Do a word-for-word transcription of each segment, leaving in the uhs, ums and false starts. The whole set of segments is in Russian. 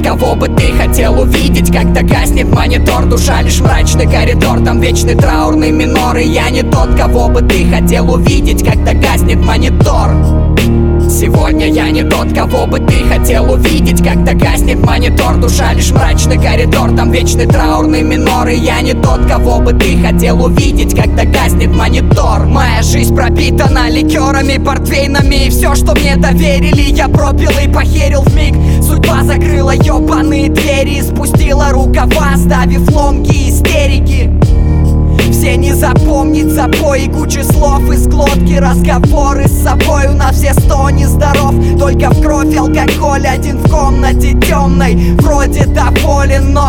кого бы ты хотел увидеть, когда гаснет монитор. Душа лишь мрачный коридор, там вечный траурный минор. И я не тот, кого бы ты хотел увидеть, когда гаснет монитор. Сегодня я не тот, кого бы ты хотел увидеть, когда гаснет монитор. Душа лишь мрачный коридор, там вечный траурный минор. И я не тот, кого бы ты хотел увидеть, когда гаснет монитор. Моя жизнь пропитана ликерами, портвейнами, и все, что мне доверили, я пропил и похерил вмиг. Судьба закрыла ебаные двери и спустила рукава, оставив ломки истерики. Все не запомнить запои, куча слов из глотки, разговоры с собой на все сто нездоров. Только в кровь алкоголь, один в комнате темной, вроде доволен, но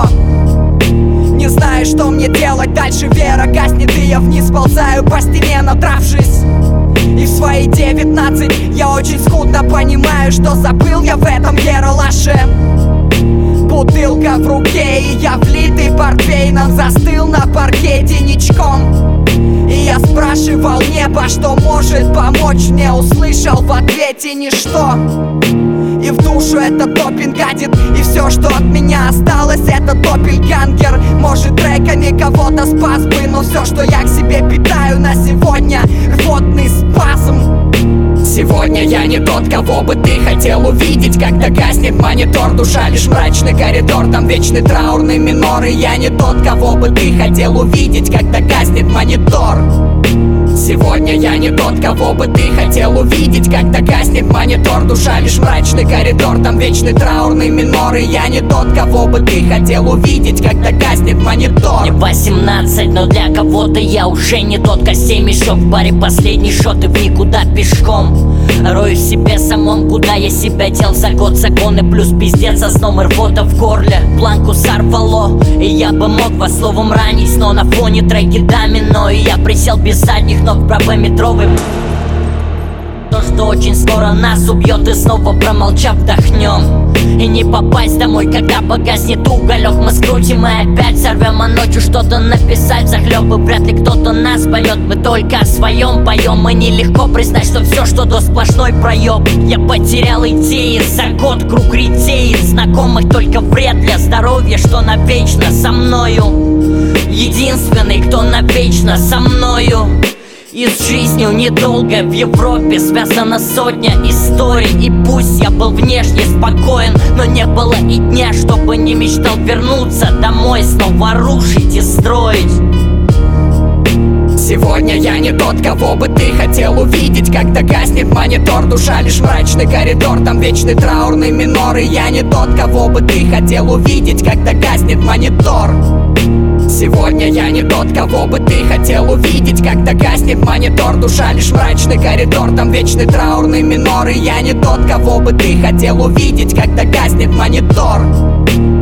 не знаю, что мне делать дальше. Вера гаснет, и я вниз ползаю по стене, надравшись. И в свои девятнадцать я очень скудно понимаю, что забыл я в этом ералаше. Бутылка в руке, и я влитый портвейном застыл на паркете ничком. И я спрашивал небо, что может помочь мне, услышал в ответе ничто. И в душу этот допинг гадит, и все, что от меня осталось, это доппельгангер. Может, треками кого-то спас бы, но все, что я к себе питаю на сегодня, рвотный спазм. Сегодня я не тот, кого бы ты хотел увидеть, когда гаснет монитор. Душа лишь мрачный коридор, там вечный траурный минор. И я не тот, кого бы ты хотел увидеть, когда гаснет монитор. Сегодня я не тот, кого бы ты хотел увидеть, когда гаснет монитор. Душа лишь мрачный коридор, там вечный траурный минор. И я не тот, кого бы ты хотел увидеть, когда гаснет монитор. Мне восемнадцать, но для кого-то я уже не тот. Костей мешок, в баре последний шот и в никуда пешком. Рою в себе самом, куда я себя дел за год. Законы плюс пиздец, со сном и рвота в горле. Планку сорвало, и я бы мог вас словом ранить, но на фоне треки домино. И я присел без задних ног в правометровый. То, что очень скоро нас убьет, и снова промолчав вдохнем. И не попасть домой, когда погаснет уголек. Мы скрутим и опять сорвем, а ночью что-то написать захлеб. И вряд ли кто-то нас поймет, мы только о своем поем. И нелегко признать, что все, что до сплошной проеб. Я потерял идеи, за год круг ретеет. Знакомых только вред для здоровья, что навечно со мною. Единственный, кто навечно со мною. И с жизнью недолго в Европе связана сотня историй. И пусть я был внешне спокоен, но не было и дня, чтобы не мечтал вернуться домой, снова рушить и строить. Сегодня я не тот, кого бы ты хотел увидеть, когда гаснет монитор. Душа лишь мрачный коридор, там вечный траурный минор. И я не тот, кого бы ты хотел увидеть, когда гаснет монитор. Сегодня я не тот, кого бы ты хотел увидеть, когда гаснет монитор. Душа лишь мрачный коридор, там вечный траурный минор. И я не тот, кого бы ты хотел увидеть, когда гаснет монитор.